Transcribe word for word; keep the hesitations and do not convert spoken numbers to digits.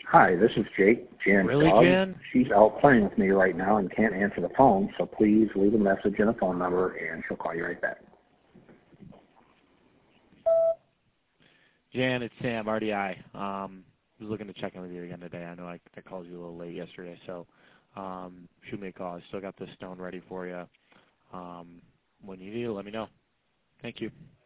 Hi, this is Jake, Jan's Really, dog. Jan? She's out playing with me right now and can't answer the phone, so please leave a message and a phone number, and she'll call you right back. Jan, it's Sam, R D I. Um, I was looking to check in with you again today. I know I, I called you a little late yesterday, so um, shoot me a call. I still got this stone ready for you. Um, when you need it, let me know. Thank you.